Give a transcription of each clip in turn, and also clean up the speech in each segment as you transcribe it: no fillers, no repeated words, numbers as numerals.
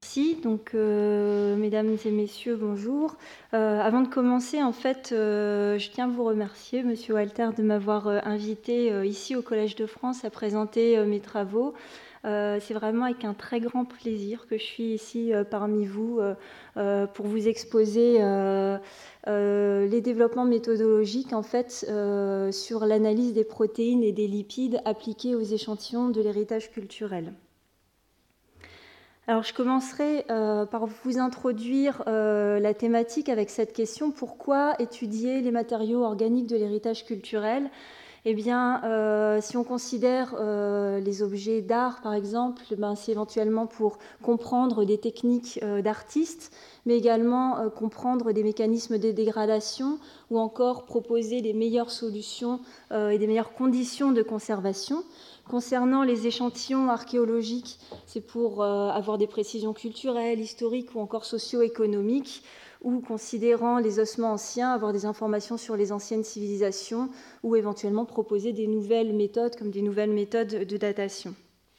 Merci. Donc, mesdames et messieurs, bonjour. Avant de commencer, en fait, je tiens à vous remercier, Monsieur Walter, de m'avoir invité ici au Collège de France à présenter mes travaux. C'est vraiment avec un très grand plaisir que je suis ici parmi vous pour vous exposer les développements méthodologiques en fait, sur l'analyse des protéines et des lipides appliqués aux échantillons de l'héritage culturel. Alors, je commencerai par vous introduire la thématique avec cette question: pourquoi étudier les matériaux organiques de l'héritage culturel ? Eh bien, si on considère les objets d'art, par exemple, c'est éventuellement pour comprendre des techniques d'artistes, mais également comprendre des mécanismes de dégradation ou encore proposer des meilleures solutions et des meilleures conditions de conservation. Concernant les échantillons archéologiques, c'est pour avoir des précisions culturelles, historiques ou encore socio-économiques, ou considérant les ossements anciens, avoir des informations sur les anciennes civilisations, ou éventuellement proposer des nouvelles méthodes, comme des nouvelles méthodes de datation.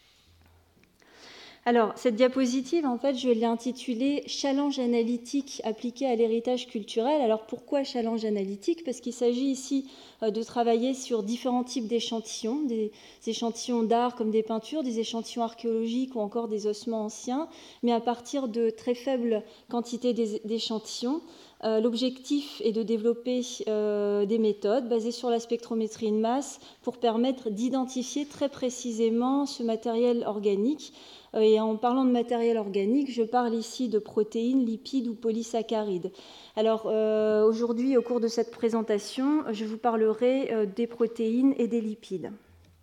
Alors, cette diapositive, en fait, je l'ai intitulée « Challenge analytique appliqué à l'héritage culturel ». Alors, pourquoi challenge analytique ? Parce qu'il s'agit ici de travailler sur différents types d'échantillons, des échantillons d'art comme des peintures, des échantillons archéologiques ou encore des ossements anciens, mais à partir de très faibles quantités d'échantillons. L'objectif est de développer des méthodes basées sur la spectrométrie de masse pour permettre d'identifier très précisément ce matériel organique. Et en parlant de matériel organique, je parle ici de protéines, lipides ou polysaccharides. Alors aujourd'hui, au cours de cette présentation, je vous parlerai des protéines et des lipides.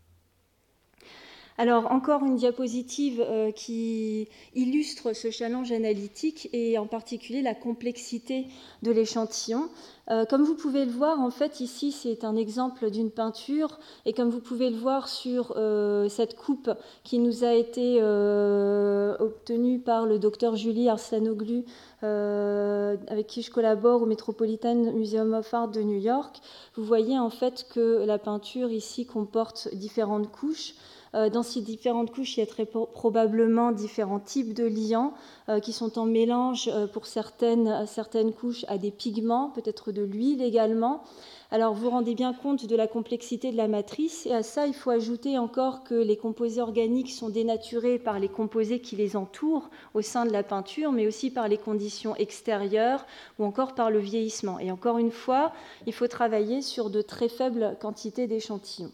Alors, encore une diapositive qui illustre ce challenge analytique et en particulier la complexité de l'échantillon. Comme vous pouvez le voir, en fait, ici, c'est un exemple d'une peinture. Et comme vous pouvez le voir sur cette coupe qui nous a été obtenue par le docteur Julie Arslanoglu, avec qui je collabore au Metropolitan Museum of Art de New York, vous voyez en fait que la peinture ici comporte différentes couches. Dans ces différentes couches, il y a très probablement différents types de liants qui sont en mélange pour certaines couches à des pigments, peut-être de l'huile également. Alors vous rendez bien compte de la complexité de la matrice, et à ça il faut ajouter encore que les composés organiques sont dénaturés par les composés qui les entourent au sein de la peinture, mais aussi par les conditions extérieures ou encore par le vieillissement. Et encore une fois, il faut travailler sur de très faibles quantités d'échantillons.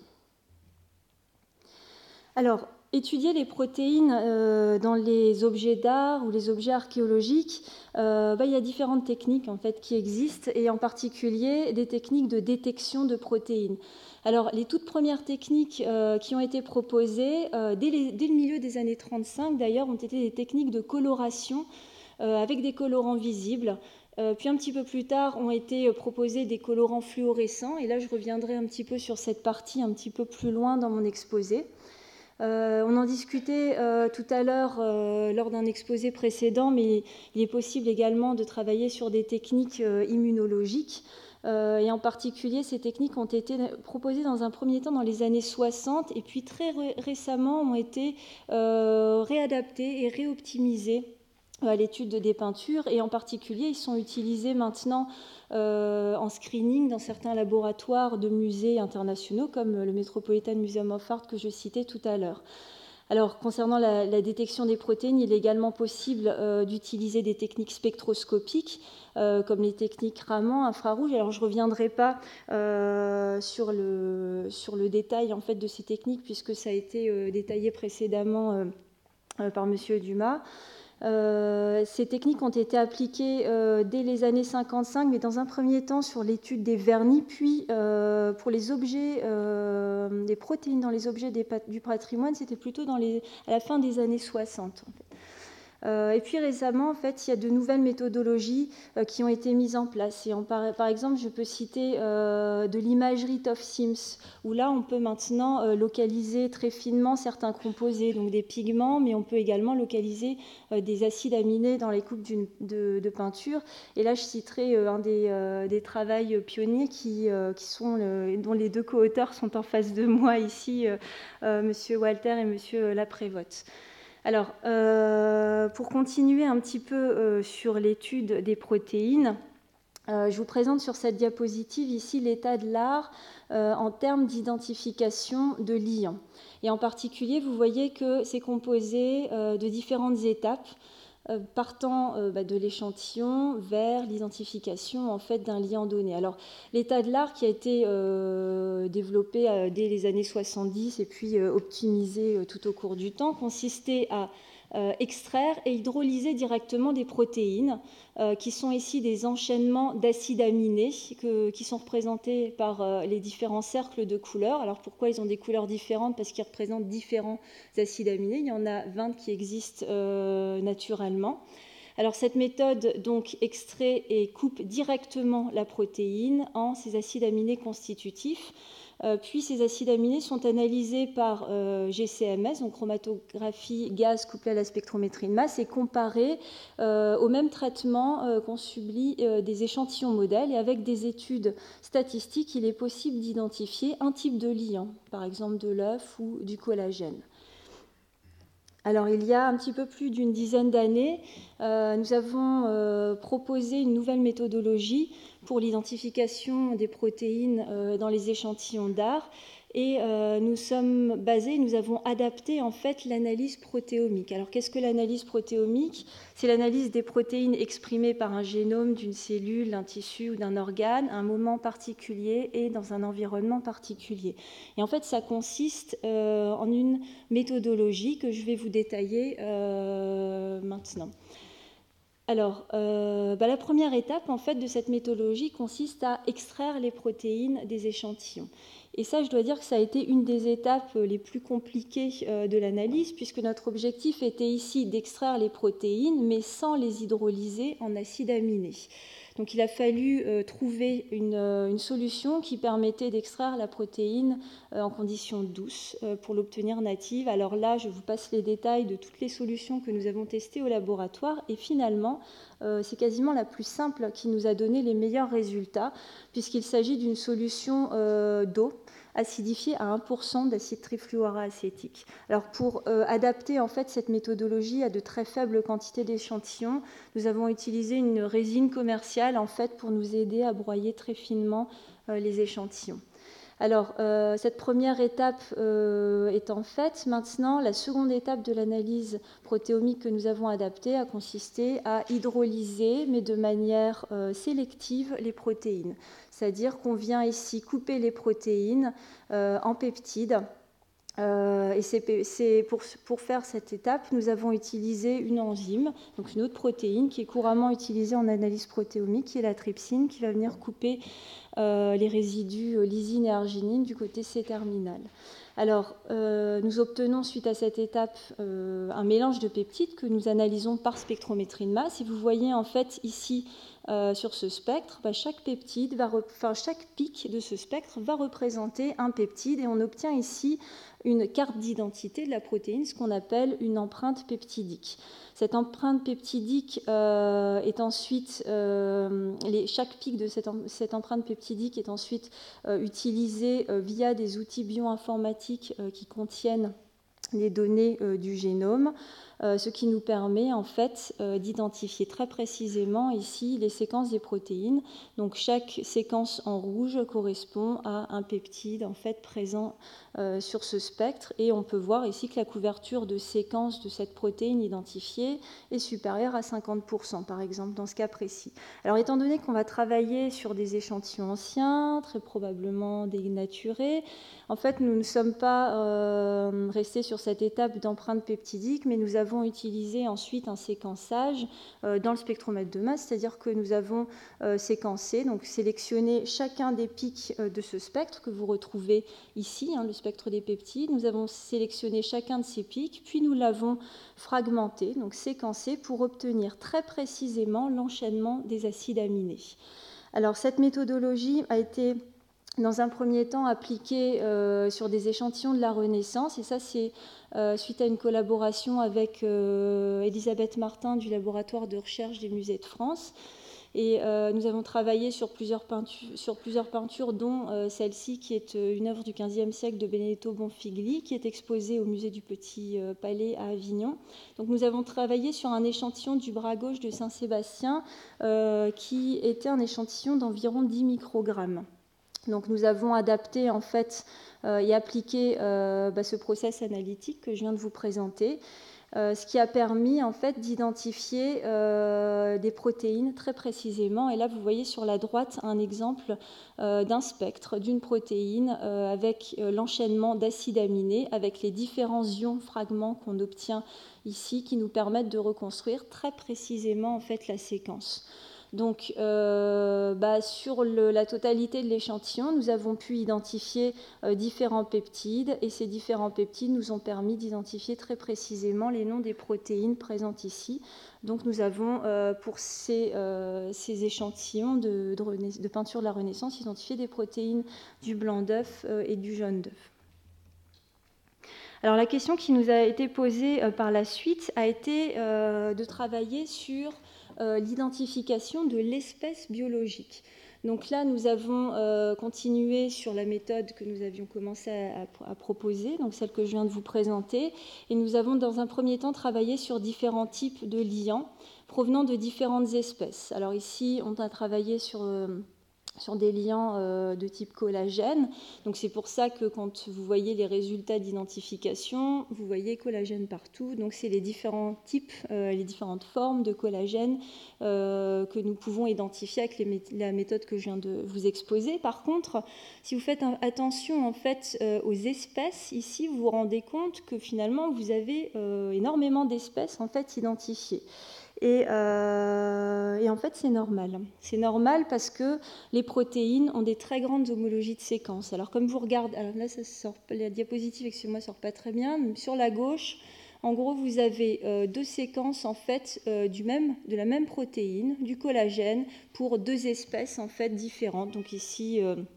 Alors, étudier les protéines dans les objets d'art ou les objets archéologiques, il y a différentes techniques en fait, qui existent, et en particulier des techniques de détection de protéines. Alors, les toutes premières techniques qui ont été proposées dès le milieu des années 35, d'ailleurs, ont été des techniques de coloration avec des colorants visibles. Puis un petit peu plus tard, ont été proposés des colorants fluorescents, et là, je reviendrai un petit peu sur cette partie un petit peu plus loin dans mon exposé. On en discutait tout à l'heure lors d'un exposé précédent, mais il est possible également de travailler sur des techniques immunologiques. Et en particulier, ces techniques ont été proposées dans un premier temps dans les années 60 et puis très récemment ont été réadaptées et réoptimisées à l'étude des peintures, et en particulier, ils sont utilisés maintenant en screening dans certains laboratoires de musées internationaux comme le Metropolitan Museum of Art que je citais tout à l'heure. Alors, concernant la détection des protéines, il est également possible d'utiliser des techniques spectroscopiques comme les techniques Raman, infrarouge. Alors, je ne reviendrai pas sur le détail en fait, de ces techniques puisque ça a été détaillé précédemment par M. Dumas. Ces techniques ont été appliquées dès les années 55, mais dans un premier temps sur l'étude des vernis, puis pour les objets, des protéines dans les objets du patrimoine, c'était plutôt à la fin des années 60. En fait. Et puis récemment, en fait, il y a de nouvelles méthodologies qui ont été mises en place. Et par exemple, je peux citer de l'imagerie TOF-SIMS, où là, on peut maintenant localiser très finement certains composés, donc des pigments, mais on peut également localiser des acides aminés dans les coupes de peinture. Et là, je citerai un des travaux pionniers dont les deux co-auteurs sont en face de moi ici, Monsieur Walter et Monsieur Laprévotte. Alors, pour continuer un petit peu sur l'étude des protéines, je vous présente sur cette diapositive ici l'état de l'art en termes d'identification de liants. Et en particulier, vous voyez que c'est composé de différentes étapes partant de l'échantillon vers l'identification en fait, d'un liant donné. Alors, l'état de l'art qui a été développé dès les années 70 et puis optimisé tout au cours du temps consistait à extraire et hydrolyser directement des protéines qui sont ici des enchaînements d'acides aminés qui sont représentés par les différents cercles de couleurs. Alors pourquoi ils ont des couleurs différentes? Parce qu'ils représentent différents acides aminés. Il y en a 20 qui existent naturellement. Alors cette méthode donc extrait et coupe directement la protéine en ces acides aminés constitutifs. Puis ces acides aminés sont analysés par GCMS, donc chromatographie gaz couplée à la spectrométrie de masse, et comparés au même traitement qu'on subit des échantillons modèles. Et avec des études statistiques, il est possible d'identifier un type de liant, par exemple de l'œuf ou du collagène. Alors, il y a un petit peu plus d'une dizaine d'années, nous avons proposé une nouvelle méthodologie pour l'identification des protéines dans les échantillons d'art. Et nous avons adapté en fait l'analyse protéomique. Alors qu'est-ce que l'analyse protéomique? C'est l'analyse des protéines exprimées par un génome d'une cellule, d'un tissu ou d'un organe à un moment particulier et dans un environnement particulier. Et en fait, ça consiste en une méthodologie que je vais vous détailler maintenant. Alors, la première étape en fait, de cette méthodologie consiste à extraire les protéines des échantillons. Et ça, je dois dire que ça a été une des étapes les plus compliquées de l'analyse, puisque notre objectif était ici d'extraire les protéines, mais sans les hydrolyser en acides aminés. Donc il a fallu trouver une solution qui permettait d'extraire la protéine en conditions douces pour l'obtenir native. Alors là, je vous passe les détails de toutes les solutions que nous avons testées au laboratoire. Et finalement, c'est quasiment la plus simple qui nous a donné les meilleurs résultats, puisqu'il s'agit d'une solution d'eau acidifiée à 1% d'acide trifluoroacétique. Alors pour adapter en fait cette méthodologie à de très faibles quantités d'échantillons, nous avons utilisé une résine commerciale en fait pour nous aider à broyer très finement les échantillons. Alors, cette première étape étant faite, maintenant, la seconde étape de l'analyse protéomique que nous avons adaptée a consisté à hydrolyser, mais de manière sélective, les protéines. C'est-à-dire qu'on vient ici couper les protéines en peptides. Et c'est pour faire cette étape, nous avons utilisé une enzyme, donc une autre protéine qui est couramment utilisée en analyse protéomique, qui est la trypsine, qui va venir couper les résidus lysine et arginine du côté C-terminal. Alors, nous obtenons suite à cette étape un mélange de peptides que nous analysons par spectrométrie de masse. Et vous voyez en fait ici sur ce spectre, chaque pic de ce spectre va représenter un peptide et on obtient ici une carte d'identité de la protéine, ce qu'on appelle une empreinte peptidique. Cette empreinte peptidique est ensuite, chaque pic de cette empreinte peptidique est ensuite utilisé via des outils bioinformatiques qui contiennent les données du génome, ce qui nous permet en fait d'identifier très précisément ici les séquences des protéines. Donc chaque séquence en rouge correspond à un peptide en fait présent sur ce spectre et on peut voir ici que la couverture de séquences de cette protéine identifiée est supérieure à 50% par exemple dans ce cas précis. Alors étant donné qu'on va travailler sur des échantillons anciens, très probablement dénaturés, en fait nous ne sommes pas restés sur cette étape d'empreinte peptidique, mais nous avons utilisé ensuite un séquençage dans le spectromètre de masse, c'est-à-dire que nous avons séquencé, donc sélectionné chacun des pics de ce spectre que vous retrouvez ici, le spectre des peptides. Nous avons sélectionné chacun de ces pics, puis nous l'avons fragmenté, donc séquencé, pour obtenir très précisément l'enchaînement des acides aminés. Alors cette méthodologie a été dans un premier temps appliqués sur des échantillons de la Renaissance, et ça c'est suite à une collaboration avec Elisabeth Martin du laboratoire de recherche des musées de France. Et nous avons travaillé sur plusieurs peintures dont celle-ci qui est une œuvre du XVe siècle de Benedetto Bonfigli, qui est exposée au musée du Petit Palais à Avignon. Donc nous avons travaillé sur un échantillon du bras gauche de Saint-Sébastien qui était un échantillon d'environ 10 microgrammes. Donc nous avons adapté en fait et appliqué ce process analytique que je viens de vous présenter, ce qui a permis en fait d'identifier des protéines très précisément. Et là vous voyez sur la droite un exemple d'un spectre d'une protéine avec l'enchaînement d'acides aminés, avec les différents ions fragments qu'on obtient ici, qui nous permettent de reconstruire très précisément en fait la séquence. Donc, sur la totalité de l'échantillon, nous avons pu identifier différents peptides, et ces différents peptides nous ont permis d'identifier très précisément les noms des protéines présentes ici. Donc, nous avons, pour ces échantillons de peinture de la Renaissance, identifié des protéines du blanc d'œuf et du jaune d'œuf. Alors, la question qui nous a été posée par la suite a été de travailler sur l'identification de l'espèce biologique. Donc là, nous avons continué sur la méthode que nous avions commencé à proposer, donc celle que je viens de vous présenter, et nous avons dans un premier temps travaillé sur différents types de liants provenant de différentes espèces. Alors ici, on a travaillé sur des liants de type collagène. Donc c'est pour ça que quand vous voyez les résultats d'identification, vous voyez collagène partout. Donc c'est les différents types, les différentes formes de collagène que nous pouvons identifier avec la méthode que je viens de vous exposer. Par contre, si vous faites attention en fait aux espèces, ici vous vous rendez compte que finalement vous avez énormément d'espèces en fait identifiées. Et en fait, c'est normal. C'est normal parce que les protéines ont des très grandes homologies de séquence. Alors, comme vous regardez, alors là, ça sort, la diapositive, excusez-moi, ne sort pas très bien. Mais sur la gauche, en gros, vous avez deux séquences en fait de la même protéine, du collagène, pour deux espèces en fait différentes. Donc ici,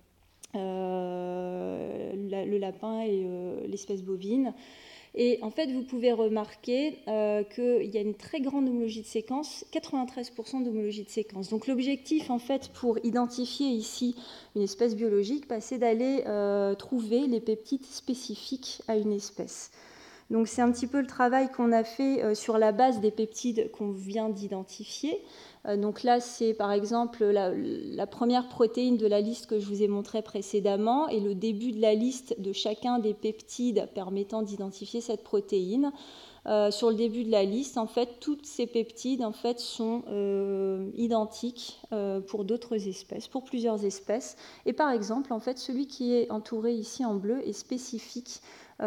le lapin et l'espèce bovine. Et en fait, vous pouvez remarquer qu'il y a une très grande homologie de séquence, 93% d'homologie de séquence. Donc l'objectif, en fait, pour identifier ici une espèce biologique, c'est d'aller trouver les peptides spécifiques à une espèce. Donc c'est un petit peu le travail qu'on a fait sur la base des peptides qu'on vient d'identifier. Donc là, c'est par exemple la première protéine de la liste que je vous ai montrée précédemment et le début de la liste de chacun des peptides permettant d'identifier cette protéine. Sur le début de la liste, en fait, toutes ces peptides en fait, sont identiques pour d'autres espèces, pour plusieurs espèces. Et par exemple, en fait, celui qui est entouré ici en bleu est spécifique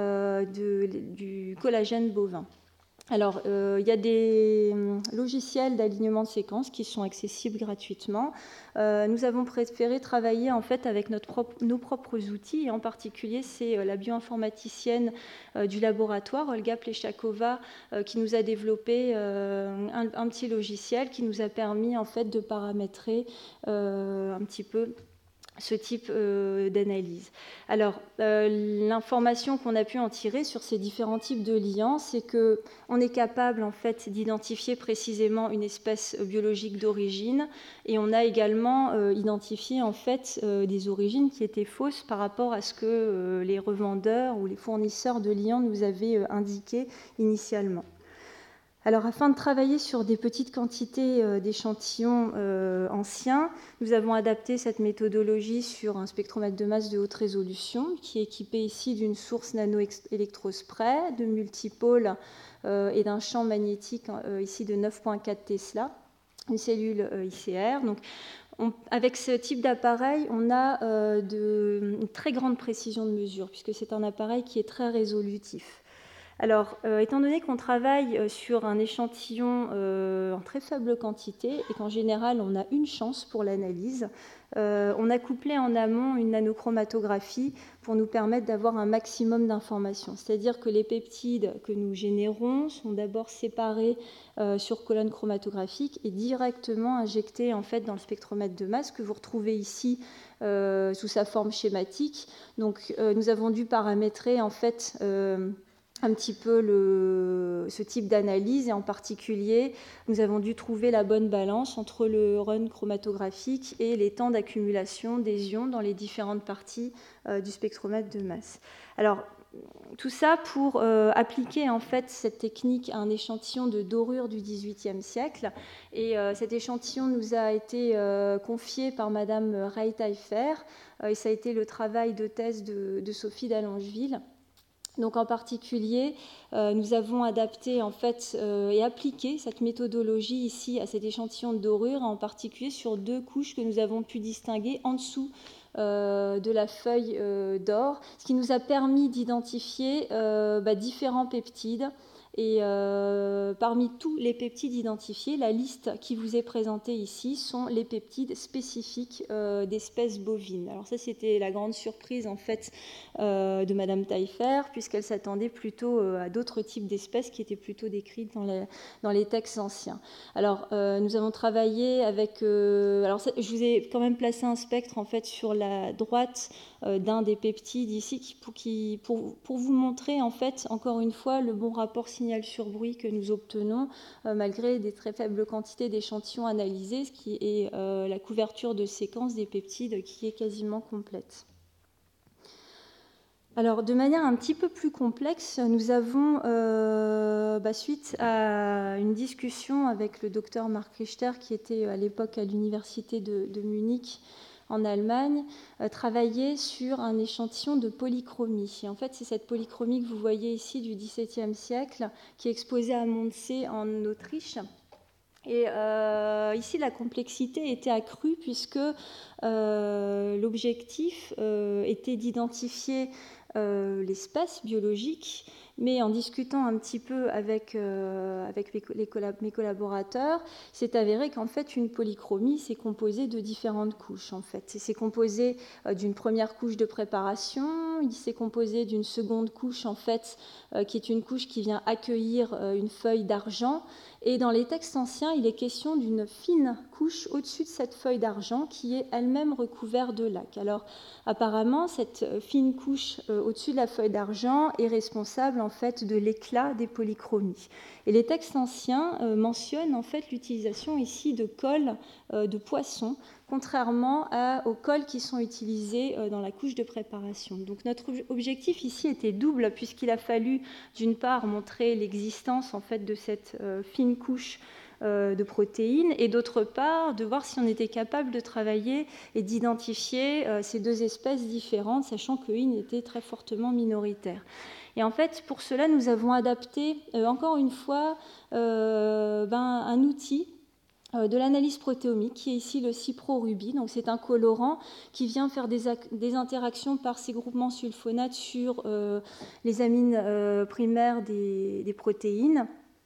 du collagène bovin. Alors, il y a des logiciels d'alignement de séquences qui sont accessibles gratuitement. Nous avons préféré travailler en fait avec nos propres outils, et en particulier, c'est la bioinformaticienne du laboratoire, Olga Pleshakova, qui nous a développé un petit logiciel qui nous a permis en fait de paramétrer un petit peu ce type d'analyse. Alors, l'information qu'on a pu en tirer sur ces différents types de liants, c'est qu'on est capable en fait d'identifier précisément une espèce biologique d'origine, et on a également identifié en fait des origines qui étaient fausses par rapport à ce que les revendeurs ou les fournisseurs de liants nous avaient indiqué initialement. Alors, afin de travailler sur des petites quantités d'échantillons anciens, nous avons adapté cette méthodologie sur un spectromètre de masse de haute résolution qui est équipé ici d'une source nano-électrospray, de multipôles et d'un champ magnétique ici de 9,4 Tesla, une cellule ICR. Donc, avec ce type d'appareil, on a une très grande précision de mesure puisque c'est un appareil qui est très résolutif. Alors, étant donné qu'on travaille sur un échantillon en très faible quantité et qu'en général on a une chance pour l'analyse, on a couplé en amont une nanochromatographie pour nous permettre d'avoir un maximum d'informations. C'est-à-dire que les peptides que nous générons sont d'abord séparés sur colonne chromatographique et directement injectés en fait dans le spectromètre de masse que vous retrouvez ici sous sa forme schématique. Donc, nous avons dû paramétrer en fait un petit peu ce type d'analyse, et en particulier, nous avons dû trouver la bonne balance entre le run chromatographique et les temps d'accumulation des ions dans les différentes parties du spectromètre de masse. Alors, tout ça pour appliquer en fait cette technique à un échantillon de dorure du XVIIIe siècle. Et cet échantillon nous a été confié par Madame Rey-Taillefer, et ça a été le travail de thèse de Sophie d'Allongeville. Donc en particulier, nous avons adapté en fait, et appliqué cette méthodologie ici à cet échantillon de dorure, en particulier sur 2 couches que nous avons pu distinguer en dessous de la feuille d'or, ce qui nous a permis d'identifier différents peptides. Et parmi tous les peptides identifiés, la liste qui vous est présentée ici sont les peptides spécifiques d'espèces bovines. Alors ça, c'était la grande surprise en fait de Madame Taillefer, puisqu'elle s'attendait plutôt à d'autres types d'espèces qui étaient plutôt décrites dans les textes anciens. Alors nous avons travaillé avec... alors ça, je vous ai quand même placé un spectre en fait sur la droite d'un des peptides ici pour vous montrer en fait encore une fois le bon rapport signal sur bruit que nous obtenons malgré des très faibles quantités d'échantillons analysés, ce qui est la couverture de séquence des peptides qui est quasiment complète. Alors, de manière un petit peu plus complexe, nous avons, suite à une discussion avec le docteur Marc Richter, qui était à l'époque à l'université de Munich, en Allemagne, travaillé sur un échantillon de polychromie. Et en fait, c'est cette polychromie que vous voyez ici du XVIIe siècle, qui est exposée à Mondsee en Autriche. Et ici, la complexité était accrue puisque l'objectif était d'identifier l'espèce biologique, mais en discutant un petit peu avec mes collaborateurs, c'est avéré qu'en fait une polychromie c'est composé de différentes couches. En fait, c'est composé d'une première couche de préparation, il s'est composé d'une seconde couche en fait qui est une couche qui vient accueillir une feuille d'argent. Et dans les textes anciens, il est question d'une fine couche au-dessus de cette feuille d'argent qui est elle-même recouverte de laque. Alors, apparemment, cette fine couche au-dessus de la feuille d'argent est responsable en fait de l'éclat des polychromies. Et les textes anciens mentionnent en fait l'utilisation ici de colle de poisson, contrairement aux colles qui sont utilisées dans la couche de préparation. Donc notre objectif ici était double, puisqu'il a fallu d'une part montrer l'existence en fait de cette fine couche de protéines, et d'autre part de voir si on était capable de travailler et d'identifier ces 2 espèces différentes, sachant que une était très fortement minoritaire. Et en fait, pour cela, nous avons adapté encore une fois un outil de l'analyse protéomique, qui est ici le Cipro-Ruby. Donc c'est un colorant qui vient faire des interactions par ces groupements sulfonates sur les amines primaires des protéines.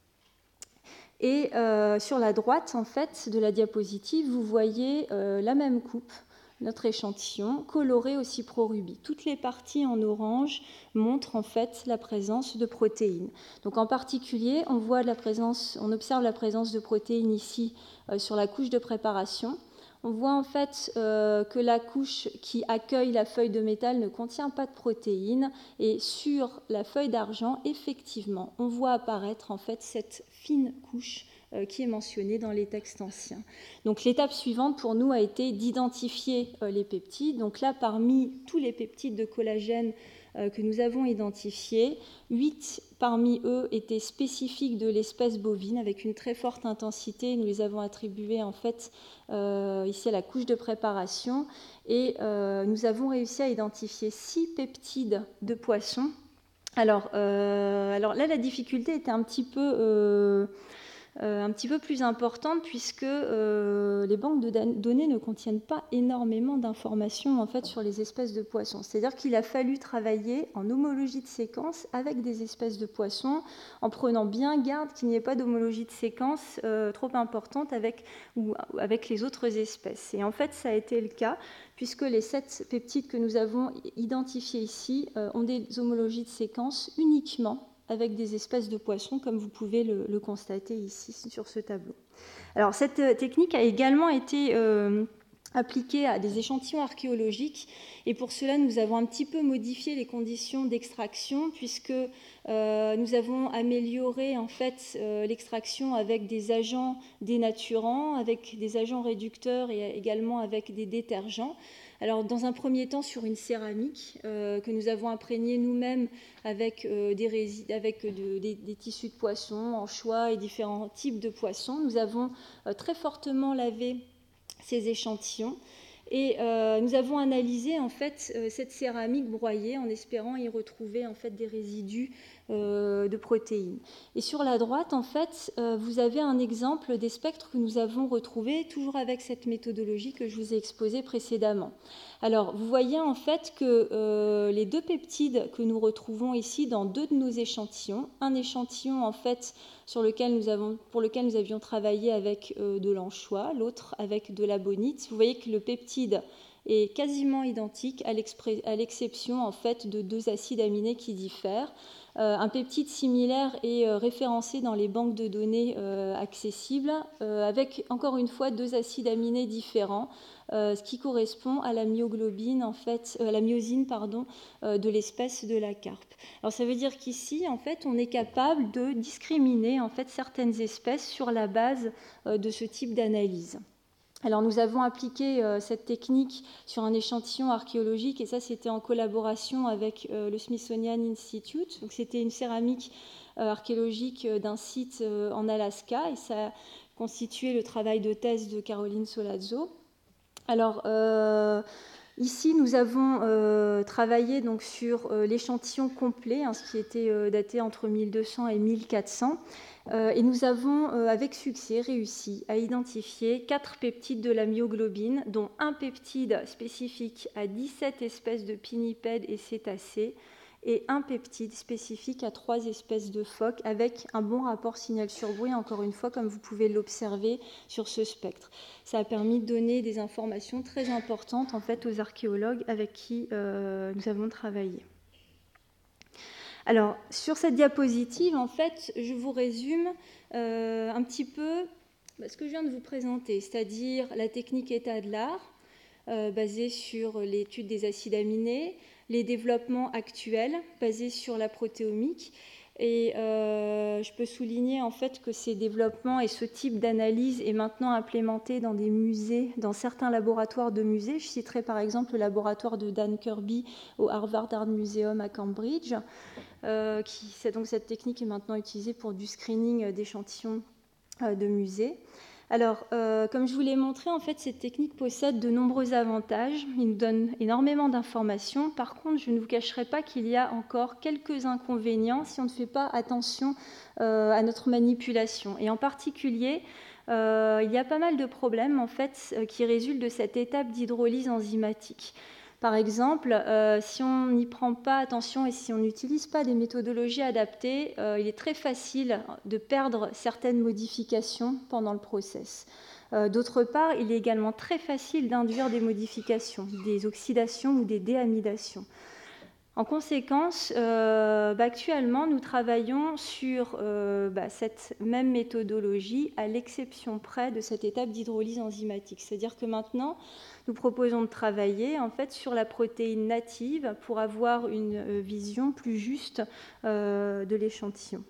Et sur la droite, en fait, de la diapositive, vous voyez la même coupe, notre échantillon, coloré au Cipro-Ruby. Toutes les parties en orange montrent en fait la présence de protéines. Donc en particulier, on observe la présence de protéines ici sur la couche de préparation. On voit en fait que la couche qui accueille la feuille de métal ne contient pas de protéines, et sur la feuille d'argent, effectivement, on voit apparaître en fait cette fine couche qui est mentionnée dans les textes anciens. Donc l'étape suivante pour nous a été d'identifier les peptides. Donc là, parmi tous les peptides de collagène que nous avons identifiés, 8 parmi eux étaient spécifiques de l'espèce bovine avec une très forte intensité. Nous les avons attribués en fait ici à la couche de préparation, et nous avons réussi à identifier 6 peptides de poisson. Alors là, la difficulté était un petit peu un petit peu plus importante puisque les banques de données ne contiennent pas énormément d'informations en fait sur les espèces de poissons. C'est-à-dire qu'il a fallu travailler en homologie de séquence avec des espèces de poissons en prenant bien garde qu'il n'y ait pas d'homologie de séquence trop importante avec les autres espèces. Et en fait, ça a été le cas puisque les 7 peptides que nous avons identifiés ici ont des homologies de séquence uniquement avec des espèces de poissons, comme vous pouvez le constater ici sur ce tableau. Alors, cette technique a également été appliquée à des échantillons archéologiques, et pour cela, nous avons un petit peu modifié les conditions d'extraction, puisque nous avons amélioré en fait l'extraction avec des agents dénaturants, avec des agents réducteurs et également avec des détergents. Alors, dans un premier temps, sur une céramique que nous avons imprégnée nous-mêmes avec des tissus de poissons, anchois et différents types de poissons. Nous avons très fortement lavé ces échantillons et nous avons analysé en fait cette céramique broyée en espérant y retrouver en fait des résidus de protéines. Et sur la droite, en fait, vous avez un exemple des spectres que nous avons retrouvés, toujours avec cette méthodologie que je vous ai exposée précédemment. Alors, vous voyez en fait que les 2 peptides que nous retrouvons ici dans 2 de nos échantillons, un échantillon en fait pour lequel nous avions travaillé avec de l'anchois, l'autre avec de la bonite. Vous voyez que le peptide est quasiment identique à l'exception en fait de 2 acides aminés qui diffèrent. Un peptide similaire est référencé dans les banques de données accessibles avec encore une fois 2 acides aminés différents, ce qui correspond à la myoglobine en fait, la myosine pardon, de l'espèce de la carpe. Alors ça veut dire qu'ici en fait on est capable de discriminer en fait certaines espèces sur la base de ce type d'analyse. Alors nous avons appliqué cette technique sur un échantillon archéologique et ça c'était en collaboration avec le Smithsonian Institute. Donc c'était une céramique archéologique d'un site en Alaska et ça a constitué le travail de thèse de Caroline Solazzo. Alors ici nous avons travaillé donc sur l'échantillon complet, ce qui était daté entre 1200 et 1400. Et nous avons avec succès réussi à identifier 4 peptides de la myoglobine, dont un peptide spécifique à 17 espèces de pinnipèdes et cétacés et un peptide spécifique à 3 espèces de phoques avec un bon rapport signal sur bruit, encore une fois, comme vous pouvez l'observer sur ce spectre. Ça a permis de donner des informations très importantes en fait, aux archéologues avec qui nous avons travaillé. Alors, sur cette diapositive, en fait, je vous résume un petit peu ce que je viens de vous présenter, c'est-à-dire la technique état de l'art, basée sur l'étude des acides aminés, les développements actuels, basés sur la protéomique. Et je peux souligner en fait que ces développements et ce type d'analyse est maintenant implémenté dans des musées, dans certains laboratoires de musées. Je citerai par exemple le laboratoire de Dan Kirby au Harvard Art Museum à Cambridge. Donc cette technique est maintenant utilisée pour du screening d'échantillons de musées. Alors, comme je vous l'ai montré, en fait, cette technique possède de nombreux avantages. Il nous donne énormément d'informations. Par contre, je ne vous cacherai pas qu'il y a encore quelques inconvénients si on ne fait pas attention à notre manipulation. Et en particulier, il y a pas mal de problèmes en fait, qui résultent de cette étape d'hydrolyse enzymatique. Par exemple, si on n'y prend pas attention et si on n'utilise pas des méthodologies adaptées, il est très facile de perdre certaines modifications pendant le process. D'autre part, il est également très facile d'induire des modifications, des oxydations ou des déamidations. En conséquence, actuellement, nous travaillons sur cette même méthodologie à l'exception près de cette étape d'hydrolyse enzymatique. C'est-à-dire que maintenant, nous proposons de travailler en fait, sur la protéine native pour avoir une vision plus juste de l'échantillon.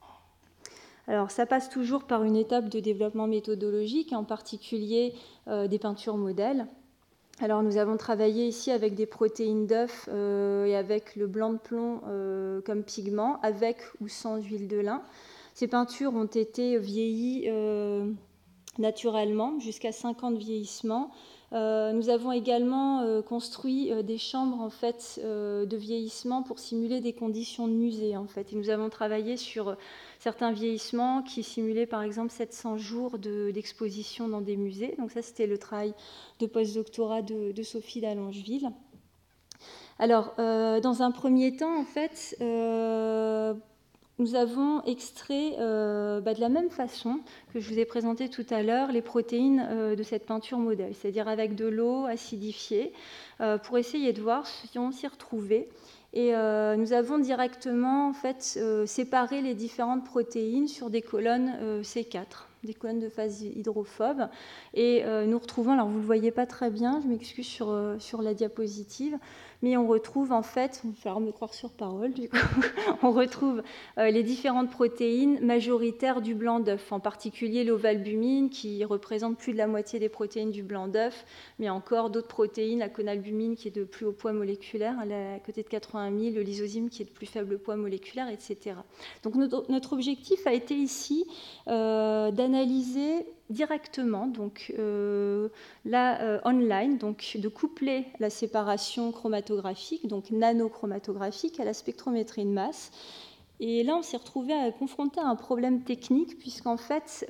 Alors, ça passe toujours par une étape de développement méthodologique, en particulier des peintures modèles. Alors, nous avons travaillé ici avec des protéines d'œuf et avec le blanc de plomb comme pigment, avec ou sans huile de lin. Ces peintures ont été vieillies naturellement, jusqu'à 5 ans de vieillissement, Nous avons également construit des chambres en fait, de vieillissement pour simuler des conditions de musée. En fait. Et nous avons travaillé sur certains vieillissements qui simulaient par exemple 700 jours d'exposition dans des musées. Donc ça, c'était le travail de post-doctorat de Sophie d'Allongeville. Alors, dans un premier temps, en fait, nous avons extrait de la même façon que je vous ai présenté tout à l'heure les protéines de cette peinture modèle, c'est-à-dire avec de l'eau acidifiée, pour essayer de voir si on s'y retrouvait. Et nous avons directement en fait, séparé les différentes protéines sur des colonnes C4, des colonnes de phase hydrophobe. Et nous retrouvons, alors vous ne le voyez pas très bien, je m'excuse sur la diapositive, mais on retrouve en fait, il va falloir me croire sur parole du coup, on retrouve les différentes protéines majoritaires du blanc d'œuf, en particulier l'ovalbumine qui représente plus de la moitié des protéines du blanc d'œuf, mais encore d'autres protéines, la conalbumine qui est de plus haut poids moléculaire, à côté de 80 000, le lysozyme qui est de plus faible poids moléculaire, etc. Donc notre objectif a été ici d'analyser directement, donc online, donc de coupler la séparation chromatographique, donc nanochromatographique, à la spectrométrie de masse. Et là, on s'est retrouvé confronté à un problème technique, puisqu'en fait,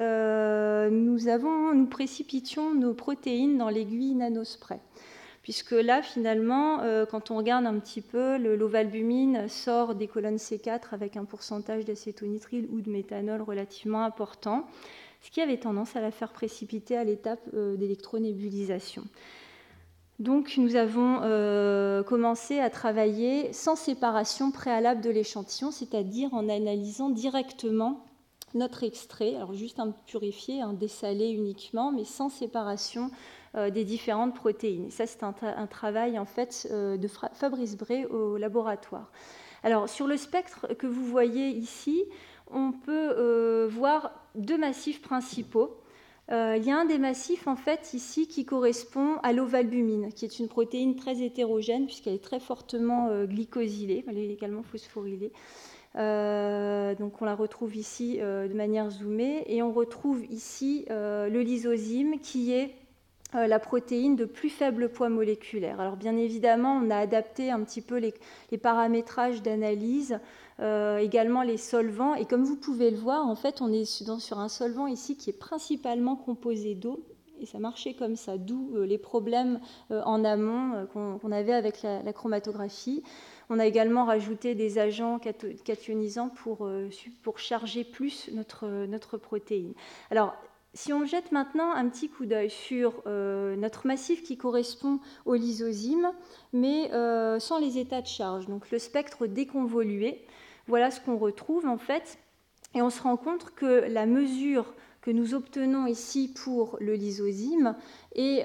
nous précipitions nos protéines dans l'aiguille nanospray. Puisque là, finalement, quand on regarde un petit peu, l'ovalbumine sort des colonnes C4 avec un pourcentage d'acétonitrile ou de méthanol relativement important, ce qui avait tendance à la faire précipiter à l'étape d'électronébulisation. Donc nous avons commencé à travailler sans séparation préalable de l'échantillon, c'est-à-dire en analysant directement notre extrait, alors juste un purifié, un dessalé uniquement, mais sans séparation des différentes protéines. Et ça, c'est un travail en fait de Fabrice Bray au laboratoire. Alors sur le spectre que vous voyez ici, on peut voir deux massifs principaux. Il y a un des massifs en fait ici qui correspond à l'ovalbumine, qui est une protéine très hétérogène puisqu'elle est très fortement glycosylée, elle est également phosphorylée. Donc on la retrouve ici de manière zoomée, et on retrouve ici le lysozyme qui est la protéine de plus faible poids moléculaire. Alors bien évidemment, on a adapté un petit peu les paramétrages d'analyse, également les solvants, et comme vous pouvez le voir, en fait, on est sur un solvant ici qui est principalement composé d'eau, et ça marchait comme ça, d'où les problèmes en amont qu'on avait avec la chromatographie. On a également rajouté des agents cationisants pour charger plus notre protéine. Alors, si on jette maintenant un petit coup d'œil sur notre massif qui correspond au lysozyme, mais sans les états de charge, donc le spectre déconvolué, voilà ce qu'on retrouve en fait, et on se rend compte que la mesure que nous obtenons ici pour le lysozyme est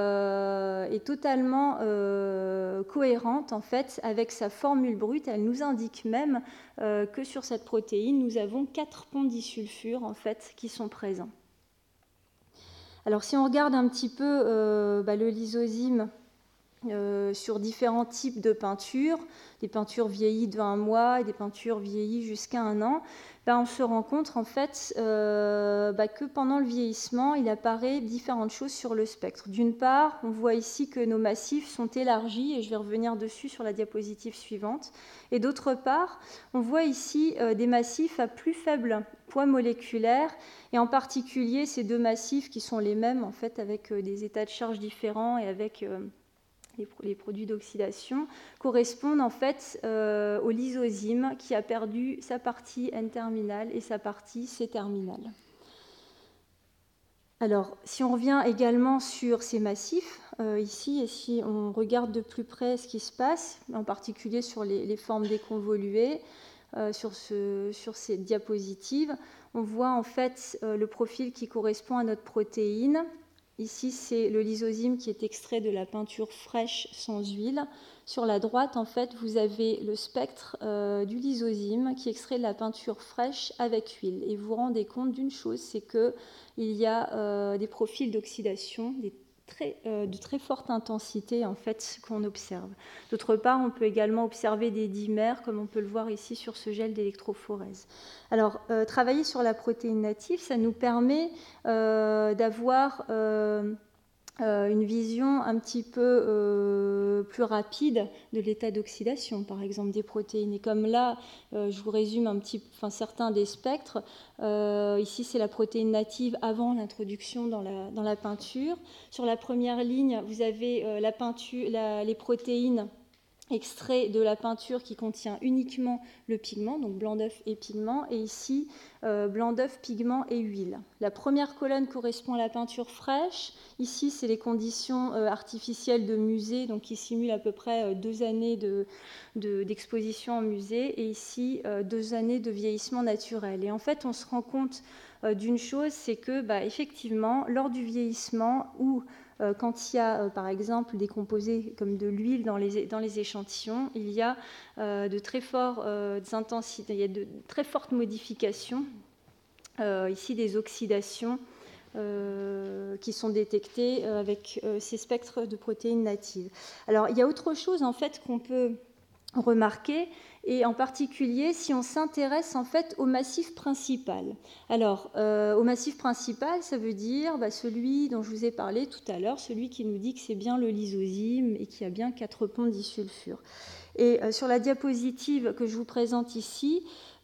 totalement cohérente en fait avec sa formule brute. Elle nous indique même que sur cette protéine, nous avons 4 ponts disulfure en fait qui sont présents. Alors si on regarde un petit peu le lysozyme sur différents types de peintures, des peintures vieillies de 1 mois et des peintures vieillies jusqu'à 1 an, on se rend compte en fait que pendant le vieillissement, il apparaît différentes choses sur le spectre. D'une part, on voit ici que nos massifs sont élargis, et je vais revenir dessus sur la diapositive suivante. Et d'autre part, on voit ici des massifs à plus faible poids moléculaire, et en particulier ces deux massifs qui sont les mêmes en fait avec des états de charge différents et avec les produits d'oxydation, correspondent en fait au lysozyme qui a perdu sa partie N-terminale et sa partie C-terminale. Alors, si on revient également sur ces massifs, ici, et si on regarde de plus près ce qui se passe, en particulier sur les formes déconvoluées, sur ces diapositives, on voit en fait le profil qui correspond à notre protéine. Ici, c'est le lysozyme qui est extrait de la peinture fraîche sans huile. Sur la droite, en fait, vous avez le spectre du lysozyme qui est extrait de la peinture fraîche avec huile. Et vous vous rendez compte d'une chose, c'est qu'il y a des profils d'oxydation, de très forte intensité en fait qu'on observe. D'autre part, on peut également observer des dimères, comme on peut le voir ici sur ce gel d'électrophorèse. Alors, travailler sur la protéine native, ça nous permet d'avoir une vision un petit peu plus rapide de l'état d'oxydation, par exemple, des protéines. Et comme là, je vous résume certains des spectres. Ici, c'est la protéine native avant l'introduction dans la peinture. Sur la première ligne, vous avez les protéines extraits de la peinture qui contient uniquement le pigment, donc blanc d'œuf et pigment, et ici, blanc d'œuf, pigment et huile. La première colonne correspond à la peinture fraîche. Ici, c'est les conditions artificielles de musée, donc qui simulent à peu près 2 années d'exposition en musée, et ici, 2 années de vieillissement naturel. Et en fait, on se rend compte d'une chose, c'est que, effectivement, lors du vieillissement, ou quand il y a, par exemple, des composés comme de l'huile dans les échantillons, il y a de très fortes intensités, il y a de très fortes modifications, ici des oxydations qui sont détectées avec ces spectres de protéines natives. Alors, il y a autre chose en fait qu'on peut remarquer, et en particulier si on s'intéresse en fait au massif principal. Alors, au massif principal, ça veut dire celui dont je vous ai parlé tout à l'heure, celui qui nous dit que c'est bien le lysozyme et qui a bien 4 ponts disulfure. Et sur la diapositive que je vous présente ici,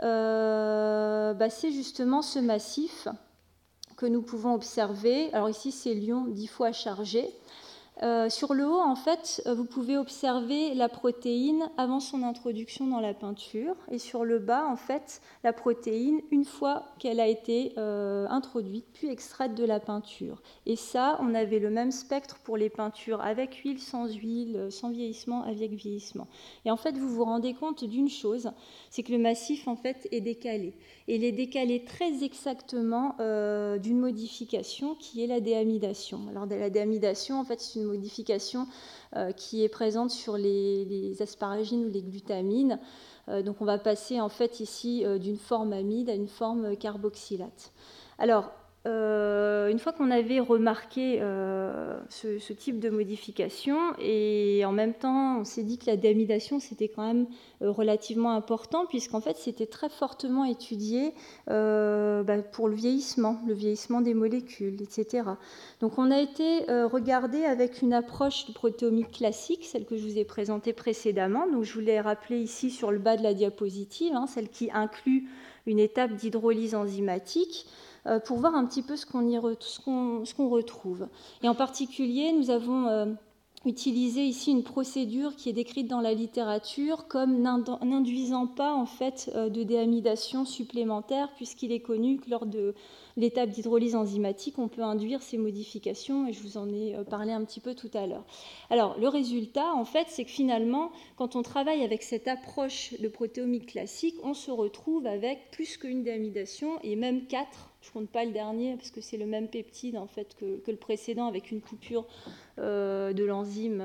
c'est justement ce massif que nous pouvons observer. Alors ici, c'est l'ion 10 fois chargé. Sur le haut, en fait, vous pouvez observer la protéine avant son introduction dans la peinture, et sur le bas, en fait, la protéine une fois qu'elle a été introduite puis extraite de la peinture. Et ça, on avait le même spectre pour les peintures avec huile, sans vieillissement, avec vieillissement. Et en fait, vous vous rendez compte d'une chose, c'est que le massif, en fait, est décalé. Et il est décalé très exactement d'une modification qui est la déamidation. Alors, la déamidation, en fait, c'est une modification qui est présente sur les asparagines ou les glutamines. Donc on va passer en fait ici d'une forme amide à une forme carboxylate. Alors, une fois qu'on avait remarqué ce type de modification, et en même temps on s'est dit que la déamidation c'était quand même relativement important, puisqu'en fait c'était très fortement étudié pour le vieillissement des molécules, etc. Donc on a été regardé avec une approche de protéomique classique, celle que je vous ai présentée précédemment. Donc je vous l'ai rappelé ici sur le bas de la diapositive, celle qui inclut une étape d'hydrolyse enzymatique, pour voir un petit peu ce qu'on retrouve. Et en particulier, nous avons utilisé ici une procédure qui est décrite dans la littérature comme n'induisant pas en fait de déamidation supplémentaire, puisqu'il est connu que lors de l'étape d'hydrolyse enzymatique, on peut induire ces modifications, et je vous en ai parlé un petit peu tout à l'heure. Alors, le résultat, en fait, c'est que finalement, quand on travaille avec cette approche de protéomique classique, on se retrouve avec plus qu'une déamidation, et même 4. Je ne compte pas le dernier parce que c'est le même peptide en fait que le précédent, avec une coupure de l'enzyme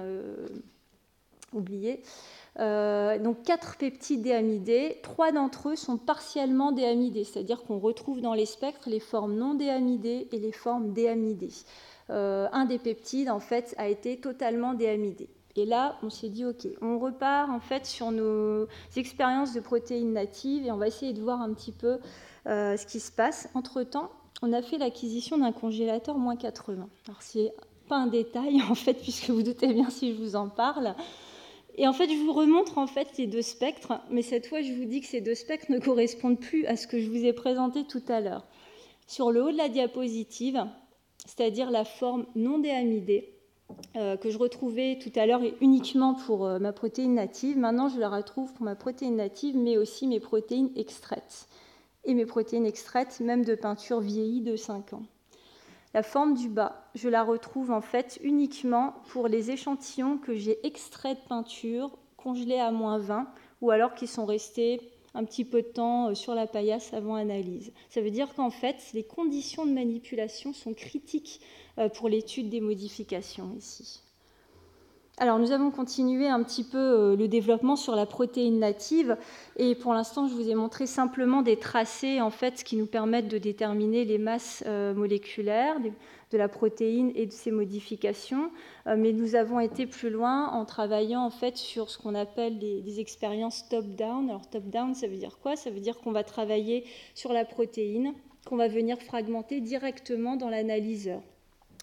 oubliée. Donc 4 peptides déamidés, 3 d'entre eux sont partiellement déamidés, c'est-à-dire qu'on retrouve dans les spectres les formes non déamidées et les formes déamidées. Un des peptides en fait a été totalement déamidé. Et là, on s'est dit, ok, on repart en fait sur nos expériences de protéines natives et on va essayer de voir un petit peu ce qui se passe. Entre-temps, on a fait l'acquisition d'un congélateur moins 80. Alors, c'est pas un détail, en fait, puisque vous doutez bien si je vous en parle. Et en fait, je vous remontre en fait les 2 spectres, mais cette fois, je vous dis que ces 2 spectres ne correspondent plus à ce que je vous ai présenté tout à l'heure. Sur le haut de la diapositive, c'est-à-dire la forme non déamidée, que je retrouvais tout à l'heure uniquement pour ma protéine native, maintenant je la retrouve pour ma protéine native, mais aussi mes protéines extraites. Et mes protéines extraites, même de peinture vieillie de 5 ans. La forme du bas, je la retrouve en fait uniquement pour les échantillons que j'ai extraits de peinture, congelés à -20, ou alors qui sont restés un petit peu de temps sur la paillasse avant analyse. Ça veut dire qu'en fait, les conditions de manipulation sont critiques pour l'étude des modifications ici. Alors, nous avons continué un petit peu le développement sur la protéine native, et pour l'instant, je vous ai montré simplement des tracés en fait qui nous permettent de déterminer les masses moléculaires de la protéine et de ses modifications. Mais nous avons été plus loin en travaillant en fait sur ce qu'on appelle des expériences top-down. Alors, top-down, ça veut dire quoi? Ça veut dire qu'on va travailler sur la protéine, qu'on va venir fragmenter directement dans l'analyseur.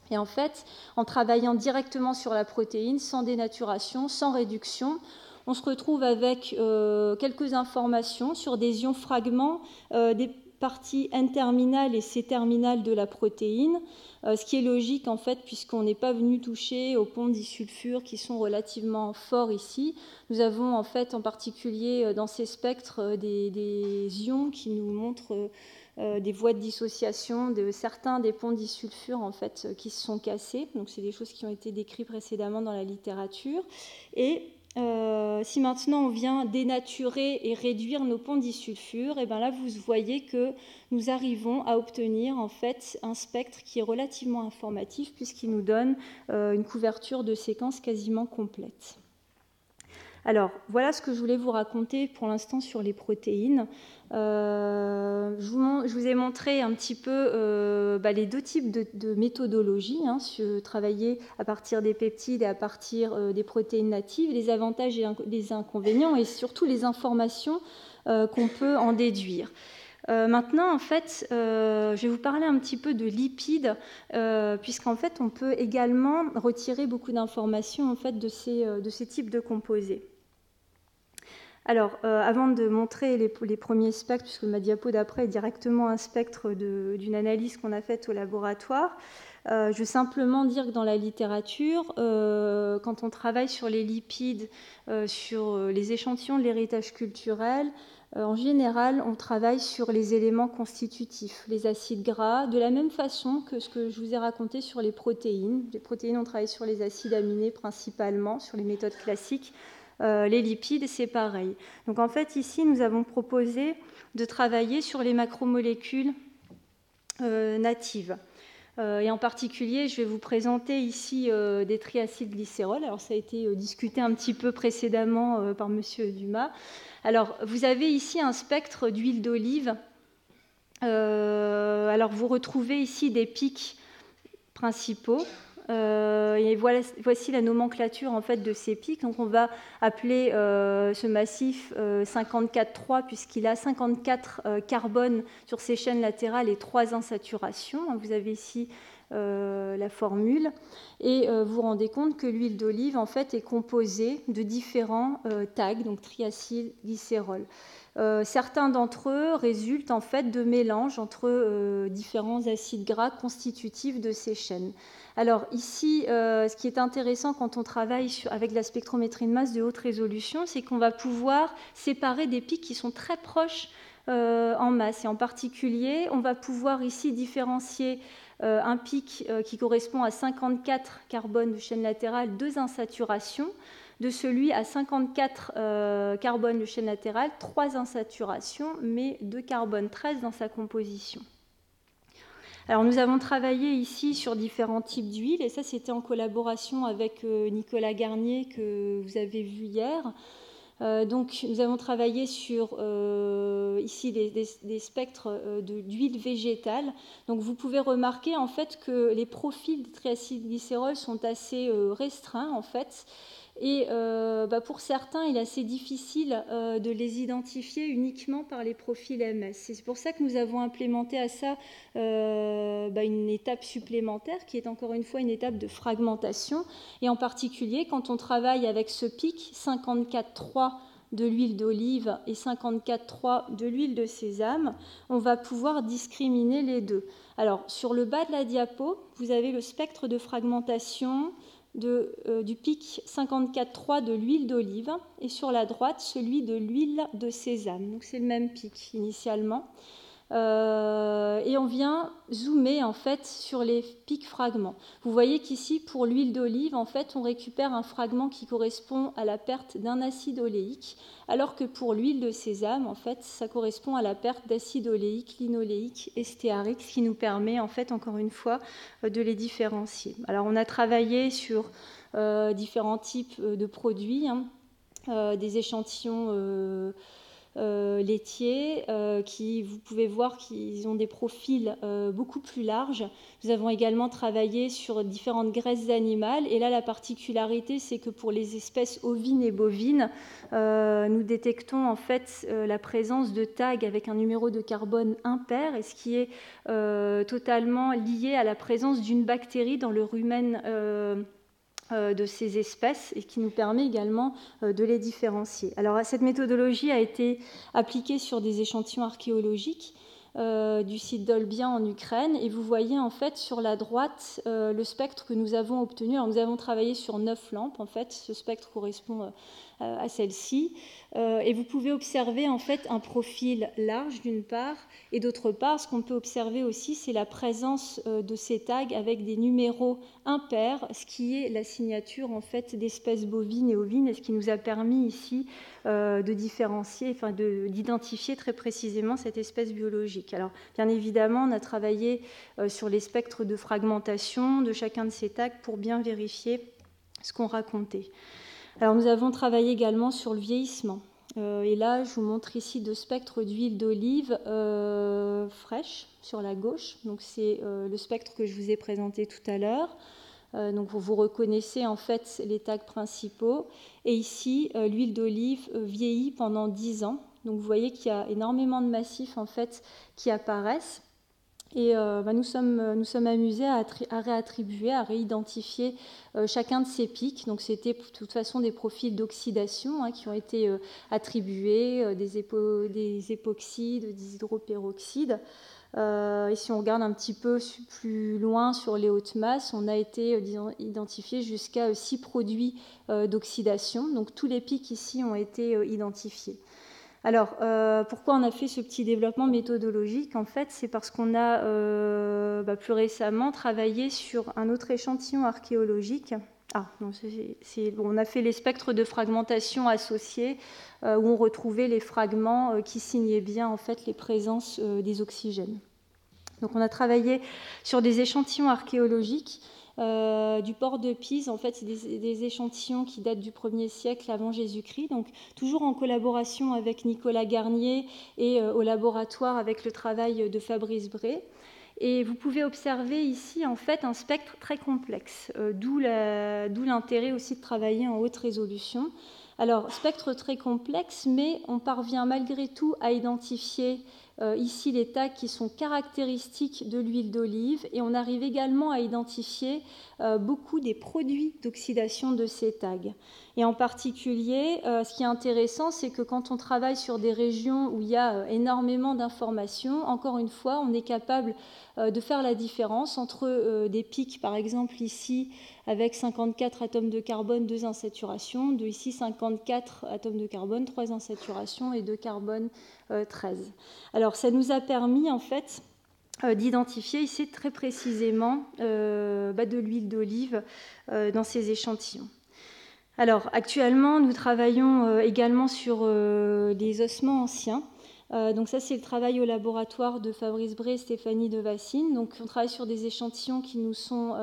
Et en fait, en travaillant directement sur la protéine, sans dénaturation, sans réduction, on se retrouve avec quelques informations sur des ions fragments des parties N-terminales et C-terminales de la protéine, ce qui est logique en fait puisqu'on n'est pas venu toucher aux ponts disulfures qui sont relativement forts ici. Nous avons en fait en particulier dans ces spectres des ions qui nous montrent des voies de dissociation de certains des ponts disulfures en fait qui se sont cassés. Donc c'est des choses qui ont été décrites précédemment dans la littérature. Et si maintenant on vient dénaturer et réduire nos ponts disulfures, et bien là vous voyez que nous arrivons à obtenir en fait un spectre qui est relativement informatif puisqu'il nous donne une couverture de séquence quasiment complète. Alors, voilà ce que je voulais vous raconter pour l'instant sur les protéines. Je vous ai montré un petit peu les deux types de méthodologie, travailler à partir des peptides et à partir des protéines natives, les avantages et les inconvénients et surtout les informations qu'on peut en déduire. Maintenant, en fait, je vais vous parler un petit peu de lipides, puisqu'en fait, on peut également retirer beaucoup d'informations en fait, de ces types de composés. Alors, avant de montrer les premiers spectres, puisque ma diapo d'après est directement un spectre d'une analyse qu'on a faite au laboratoire, je veux simplement dire que dans la littérature, quand on travaille sur les lipides, sur les échantillons de l'héritage culturel, en général, on travaille sur les éléments constitutifs, les acides gras, de la même façon que ce que je vous ai raconté sur les protéines. Les protéines, on travaille sur les acides aminés principalement, sur les méthodes classiques. Les lipides, c'est pareil. Donc en fait, ici, nous avons proposé de travailler sur les macromolécules natives. Et en particulier, je vais vous présenter ici des triacylglycérols. Alors ça a été discuté un petit peu précédemment par Monsieur Dumas. Alors, vous avez ici un spectre d'huile d'olive. Alors, vous retrouvez ici des pics principaux. Et voici la nomenclature en fait de ces pics. Donc on va appeler ce massif 54,3 puisqu'il a 54 carbones sur ses chaînes latérales et 3 insaturations. Vous avez ici la formule et vous vous rendez compte que l'huile d'olive en fait est composée de différents tags, donc triacylglycérols. Certains d'entre eux résultent en fait de mélanges entre différents acides gras constitutifs de ces chaînes. Alors ici, ce qui est intéressant quand on travaille avec la spectrométrie de masse de haute résolution, c'est qu'on va pouvoir séparer des pics qui sont très proches en masse. Et en particulier, on va pouvoir ici différencier un pic qui correspond à 54 carbones de chaîne latérale, 2 insaturations, de celui à 54 carbones de chaîne latérale, 3 insaturations, mais 2 carbone 13 dans sa composition. Alors nous avons travaillé ici sur différents types d'huiles, et ça c'était en collaboration avec Nicolas Garnier que vous avez vu hier. Donc nous avons travaillé sur ici des spectres d'huile végétale. Donc vous pouvez remarquer en fait que les profils des triacylglycérols sont assez restreints en fait. Et pour certains, il est assez difficile de les identifier uniquement par les profils MS. C'est pour ça que nous avons implémenté à ça une étape supplémentaire qui est encore une fois une étape de fragmentation. Et en particulier, quand on travaille avec ce pic 54,3 de l'huile d'olive et 54,3 de l'huile de sésame, on va pouvoir discriminer les deux. Alors, sur le bas de la diapo, vous avez le spectre de fragmentation du pic 54,3 de l'huile d'olive et sur la droite celui de l'huile de sésame. Donc c'est le même pic initialement. Et on vient zoomer en fait sur les pics fragments. Vous voyez qu'ici pour l'huile d'olive en fait on récupère un fragment qui correspond à la perte d'un acide oléique, alors que pour l'huile de sésame en fait ça correspond à la perte d'acide oléique, linoléique et stéarique, ce qui nous permet en fait encore une fois de les différencier. Alors on a travaillé sur différents types de produits, des échantillons laitiers qui, vous pouvez voir qu'ils ont des profils beaucoup plus larges. Nous avons également travaillé sur différentes graisses animales et là la particularité c'est que pour les espèces ovines et bovines, nous détectons en fait la présence de tags avec un numéro de carbone impair, et ce qui est totalement lié à la présence d'une bactérie dans le rumen de ces espèces et qui nous permet également de les différencier. Alors cette méthodologie a été appliquée sur des échantillons archéologiques du site d'Olbia en Ukraine, et vous voyez en fait sur la droite le spectre que nous avons obtenu. Alors, nous avons travaillé sur 9 lampes en fait, ce spectre correspond à celle-ci, et vous pouvez observer en fait un profil large d'une part, et d'autre part ce qu'on peut observer aussi c'est la présence de ces tags avec des numéros impairs, ce qui est la signature en fait d'espèces bovines et ovines, et ce qui nous a permis ici de différencier, enfin d'identifier très précisément cette espèce biologique. Alors bien évidemment on a travaillé sur les spectres de fragmentation de chacun de ces tags pour bien vérifier ce qu'on racontait. Alors nous avons travaillé également sur le vieillissement. Et là, je vous montre ici deux spectres d'huile d'olive fraîche sur la gauche. Donc c'est le spectre que je vous ai présenté tout à l'heure. Donc vous reconnaissez en fait les tags principaux. Et ici, l'huile d'olive vieillit pendant 10 ans. Donc vous voyez qu'il y a énormément de massifs en fait qui apparaissent. Et nous sommes amusés à réattribuer, à réidentifier chacun de ces pics. Donc c'était de toute façon des profils d'oxydation qui ont été attribués, des époxydes, des hydroperoxydes. Et si on regarde un petit peu plus loin sur les hautes masses, on a été identifié jusqu'à 6 produits d'oxydation. Donc tous les pics ici ont été identifiés. Alors, pourquoi on a fait ce petit développement méthodologique? En fait, c'est parce qu'on a plus récemment travaillé sur un autre échantillon archéologique. On a fait les spectres de fragmentation associés, où on retrouvait les fragments qui signaient bien en fait les présences des oxygènes. Donc, on a travaillé sur des échantillons archéologiques. Du port de Pise, en fait, c'est des échantillons qui datent du 1er siècle avant Jésus-Christ, donc toujours en collaboration avec Nicolas Garnier et au laboratoire avec le travail de Fabrice Bray. Et vous pouvez observer ici en fait un spectre très complexe, d'où l'intérêt aussi de travailler en haute résolution. Alors, spectre très complexe, mais on parvient malgré tout à identifier ici les tags qui sont caractéristiques de l'huile d'olive, et on arrive également à identifier beaucoup des produits d'oxydation de ces tags. Et en particulier, ce qui est intéressant, c'est que quand on travaille sur des régions où il y a énormément d'informations, encore une fois, on est capable de faire la différence entre des pics, par exemple ici, avec 54 atomes de carbone, 2 insaturations, de ici 54 atomes de carbone, 3 insaturations et 2 carbone 13. Alors ça nous a permis en fait d'identifier ici très précisément de l'huile d'olive dans ces échantillons. Alors actuellement nous travaillons également sur des ossements anciens. Donc ça c'est le travail au laboratoire de Fabrice Bray et Stéphanie Devassine. Donc on travaille sur des échantillons qui nous sont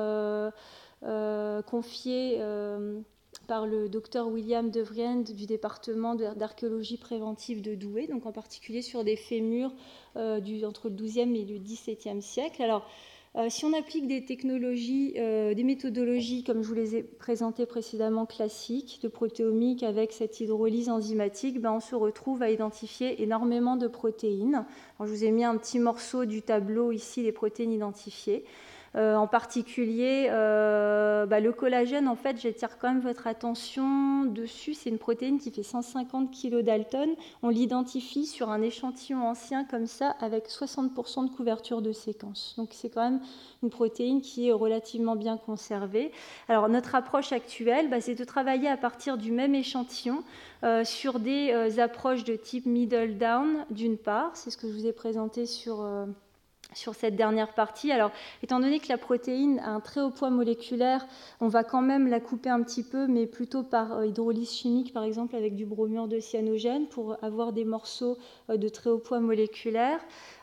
confiés par le docteur William De Vriend du département d'archéologie préventive de Douai, donc en particulier sur des fémurs entre le XIIe et le XVIIe siècle. Alors, si on applique des technologies, des méthodologies, comme je vous les ai présentées précédemment, classiques, de protéomique avec cette hydrolyse enzymatique, on se retrouve à identifier énormément de protéines. Alors, je vous ai mis un petit morceau du tableau ici, les protéines identifiées. En particulier, le collagène, en fait, j'attire quand même votre attention dessus. C'est une protéine qui fait 150 kilodalton. On l'identifie sur un échantillon ancien comme ça, avec 60% de couverture de séquence. Donc c'est quand même une protéine qui est relativement bien conservée. Alors notre approche actuelle, c'est de travailler à partir du même échantillon sur des approches de type middle down, d'une part. C'est ce que je vous ai présenté sur sur cette dernière partie. Alors, étant donné que la protéine a un très haut poids moléculaire, on va quand même la couper un petit peu, mais plutôt par hydrolyse chimique, par exemple avec du bromure de cyanogène, pour avoir des morceaux de très haut poids moléculaire.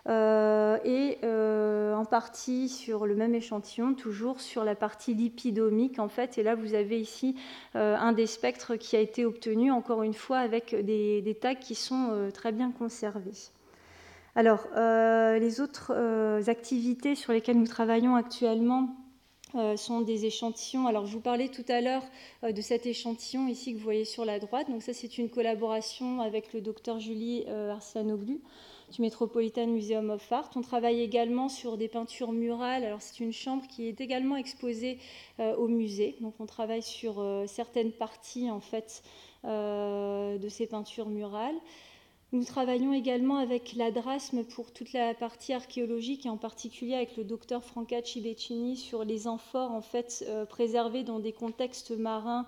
En partie sur le même échantillon, toujours sur la partie lipidomique, en fait. Et là, vous avez ici un des spectres qui a été obtenu, encore une fois, avec des tags qui sont très bien conservés. Alors, les autres activités sur lesquelles nous travaillons actuellement sont des échantillons. Alors, je vous parlais tout à l'heure de cet échantillon ici que vous voyez sur la droite. Donc, ça, c'est une collaboration avec le docteur Julie Arsianoglu du Metropolitan Museum of Art. On travaille également sur des peintures murales. Alors, c'est une chambre qui est également exposée au musée. Donc, on travaille sur certaines parties, en fait, de ces peintures murales. Nous travaillons également avec la DRASM pour toute la partie archéologique et en particulier avec le docteur Franca Cibecchini sur les amphores en fait, préservés dans des contextes marins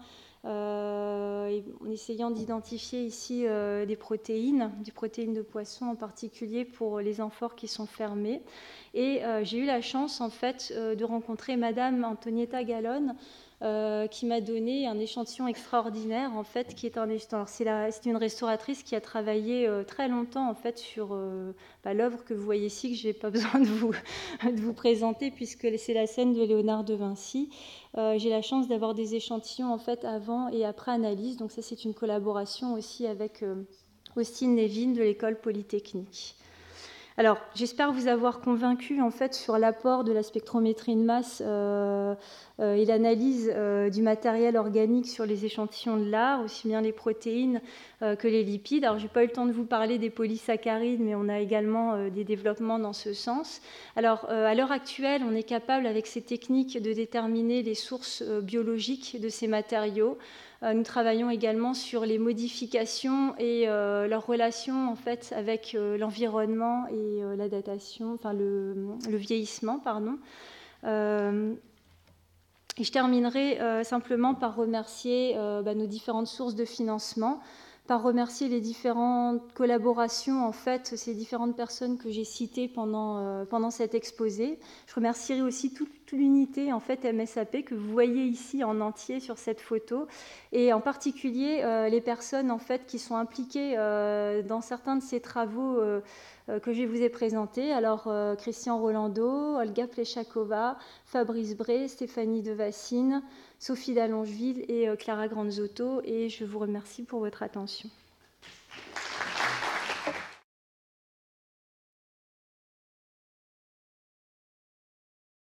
en essayant d'identifier ici des protéines de poisson en particulier pour les amphores qui sont fermées. Et j'ai eu la chance en fait de rencontrer Madame Antonietta Gallone qui m'a donné un échantillon extraordinaire en fait, qui est c'est une restauratrice qui a travaillé très longtemps en fait sur l'œuvre que vous voyez ici, que je n'ai pas besoin de vous présenter puisque c'est la scène de Léonard de Vinci. J'ai la chance d'avoir des échantillons en fait avant et après analyse, donc ça c'est une collaboration aussi avec Austin Levin de l'école polytechnique. Alors, j'espère vous avoir convaincu en fait sur l'apport de la spectrométrie de masse et l'analyse du matériel organique sur les échantillons de l'art, aussi bien les protéines que les lipides. Alors, je n'ai pas eu le temps de vous parler des polysaccharides, mais on a également des développements dans ce sens. Alors, à l'heure actuelle, on est capable, avec ces techniques, de déterminer les sources biologiques de ces matériaux. Nous travaillons également sur les modifications et leur relation en fait, avec l'environnement et la datation, enfin le vieillissement, pardon. Et je terminerai simplement par remercier nos différentes sources de financement, par remercier les différentes collaborations, en fait, ces différentes personnes que j'ai citées pendant cet exposé. Je remercierai aussi toute l'unité, en fait, MSAP, que vous voyez ici en entier sur cette photo, et en particulier les personnes, en fait, qui sont impliquées dans certains de ces travaux que je vous ai présentés. Alors, Christian Rolando, Olga Plechakova, Fabrice Bray, Stéphanie Devassine, Sophie d'Allongeville et Clara Granzotto, et je vous remercie pour votre attention.